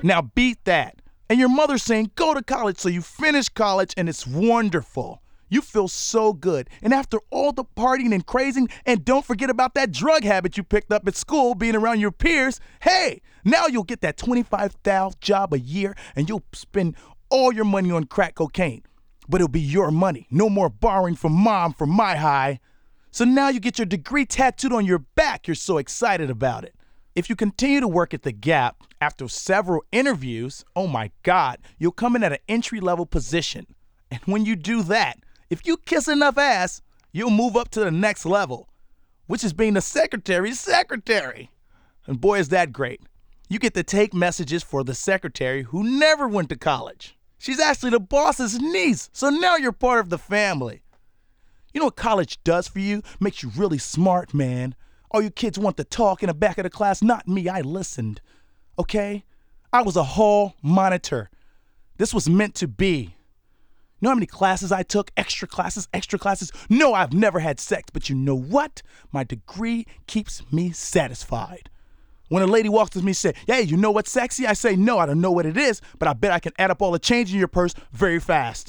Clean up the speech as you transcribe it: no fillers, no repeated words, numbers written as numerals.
Now beat that. And your mother's saying, go to college, so you finish college and it's wonderful. You feel so good. And after all the partying and crazing, and don't forget about that drug habit you picked up at school, being around your peers, hey, now you'll get that $25,000 job a year and you'll spend all your money on crack cocaine. But it'll be your money. No more borrowing from mom for my high. So now you get your degree tattooed on your back. You're so excited about it. If you continue to work at the Gap after several interviews, oh my God, you'll come in at an entry-level position. And when you do that, if you kiss enough ass, you'll move up to the next level, which is being the secretary's secretary. And boy, is that great. You get to take messages for the secretary who never went to college. She's actually the boss's niece, so now you're part of the family. You know what college does for you? Makes you really smart, man. All you kids want to talk in the back of the class. Not me, I listened. Okay? I was a hall monitor. This was meant to be. You know how many classes I took? Extra classes? No, I've never had sex, but you know what? My degree keeps me satisfied. When a lady walks with me and says, hey, you know what's sexy? I say, no, I don't know what it is, but I bet I can add up all the change in your purse very fast.